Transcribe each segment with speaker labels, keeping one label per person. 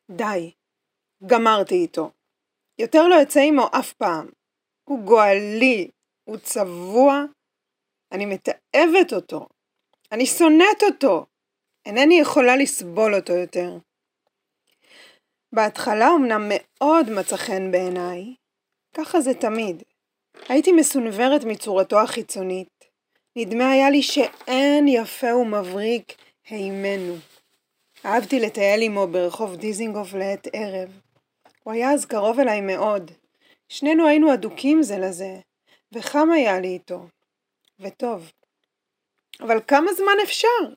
Speaker 1: די, גמרתי איתו. יותר לא יצא עמו אף פעם. הוא גואלי, הוא צבוע. אני מתאהבת אותו. אני שונאת אותו. אינני יכולה לסבול אותו יותר. בהתחלה אמנם מאוד מצא חן בעיניי. ככה זה תמיד. הייתי מסונברת מצורתו החיצונית. נדמה היה לי שאין יפה ומבריק הימנו. אהבתי לטייל עמו ברחוב דיזינגוף לעת ערב. הוא היה אז קרוב אליי מאוד. שנינו היינו אדוקים זה לזה, וחם היה לי איתו. וטוב. אבל כמה זמן אפשר?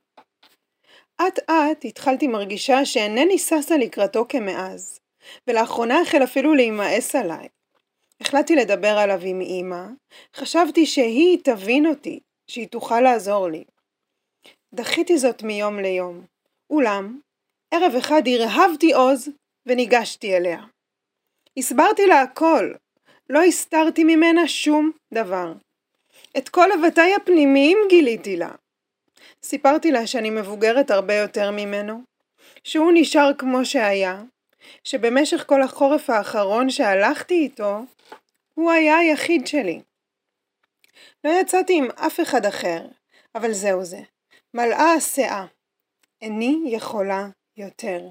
Speaker 1: אט התחלתי מרגישה שאינני ססה לקראתו כמאז, ולאחרונה החל אפילו להימאס עליי. החלטתי לדבר עליו עם אמא, חשבתי שהיא תבין אותי, שהיא תוכל לעזור לי. דחיתי זאת מיום ליום, אולם ערב אחד הרהבתי עוז וניגשתי אליה. הסברתי לה הכל, לא הסתרתי ממנה שום דבר. את כל לבטיי הפנימיים גיליתי לה. סיפרתי לה שאני מבוגרת הרבה יותר ממנו, שהוא נשאר כמו שהיה, שבמשך כל החורף האחרון שהלכתי איתו, הוא היה היחיד שלי. לא יצאתי עם אף אחד אחר, אבל זהו זה. מלאה הסאה. איני יכולה יותר.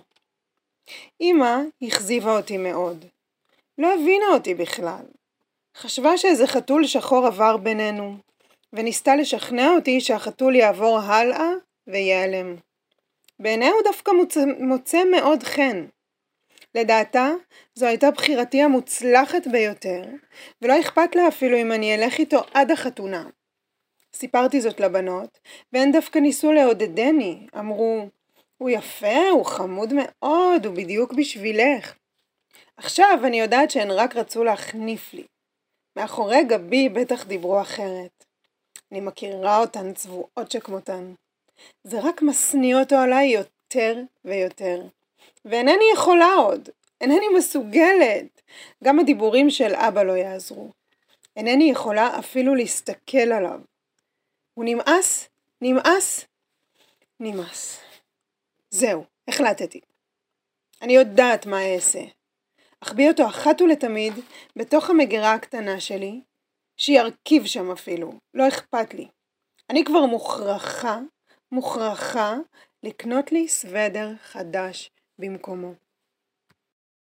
Speaker 1: אמא החזיבה אותי מאוד. לא הבינה אותי בכלל. חשבה שאיזה חתול שחור עבר בינינו, וניסתה לשכנע אותי שהחתול יעבור הלאה ויעלם. בעיניה הוא דווקא מוצא מאוד חן. לדעתה, זו הייתה בחירתי המוצלחת ביותר, ולא אכפת לה אפילו אם אני אלך איתו עד החתונה. סיפרתי זאת לבנות, והן דווקא ניסו לעודדני. אמרו, הוא יפה, הוא חמוד מאוד, הוא בדיוק בשבילך. עכשיו אני יודעת שהן רק רצו להחניף לי. מאחורי גבי בטח דיברו אחרת. אני מכירה אותן צבועות שכמותן. זה רק משניא אותו עליי יותר ויותר. ואינני יכולה עוד. אינני מסוגלת. גם הדיבורים של אבא לא יעזרו. אינני יכולה אפילו להסתכל עליו. הוא נמאס? נמאס? נמאס. זהו, החלטתי. אני יודעת מה אעשה. אחביא אותו אחת ולתמיד בתוך המגירה הקטנה שלי, שירכיב שם אפילו, לא אכפת לי. אני כבר מוכרחה לקנות לי סוודר חדש במקומו.